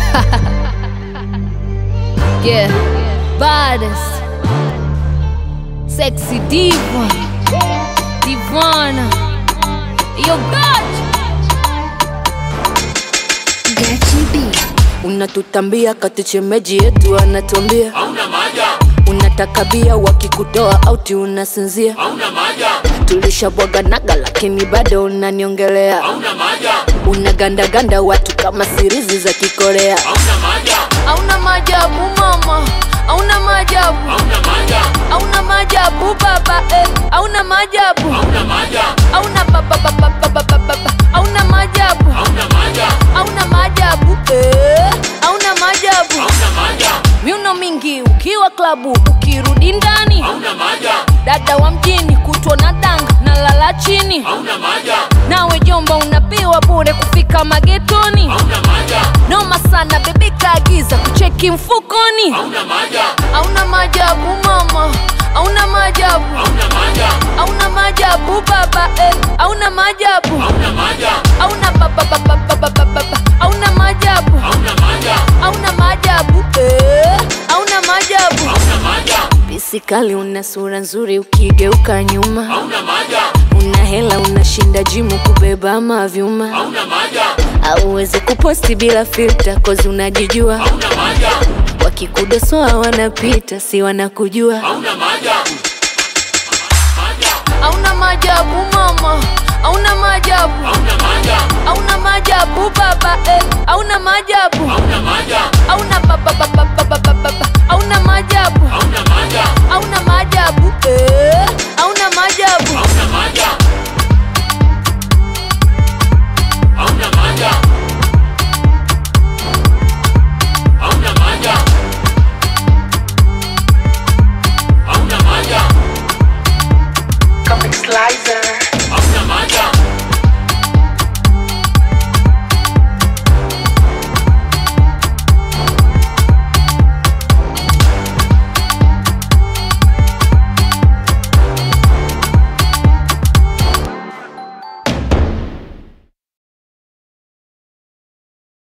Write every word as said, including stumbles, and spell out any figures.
Yeah, baddest, sexy diva, Divana, yo God. Unatutambia kati chemeji yetu anatuambia hauna maja. Unataka bia wakikutoa auti unasinzia Hauna maja. Tulishabwaga naga lakini bado unaniongelea Hauna maja. Unaganda ganda watu kama sirizi za Kikorea. Hauna maja. Hauna majabu mama, hauna majabu, Hauna maja. hauna majabu baba, eh, hauna majabu, Hauna maja. hauna baba baba baba baba, hauna majabu, Hauna maja. hauna majabu, eh, hauna majabu. Hauna maja. Miuno mingi ukiwa klabu, ukirudi ndani Hauna maja. dada wa mjini kutwa na danga na lala chini. Hauna maja. Nawe jomba unapiwa bure kufika magetoni. Hauna maja. Noma sana baby kaagiza kucheki mfukoni. Hauna maja. Hauna majabu mama, hauna majabu, Hauna maja. hauna majabu baba, eh, hauna majabu, Hauna maja. hauna baba baba baba baba, hauna majabu, Hauna maja. hauna majabu, eh, hauna majabu. Hauna maja. Bisikali una sura nzuri ukigeuka nyuma. Hauna maja. Una hela unashinda jimu kubeba mavyuma. Hauna maja. Hauwezi kuposti bila filter cause unajijua. Hauna maja. Wakikudosoa wanapita si wanakujua. Hauna maja. Maja. Hauna majabu mama, hauna majabu, Hauna maja. hauna majabu baba,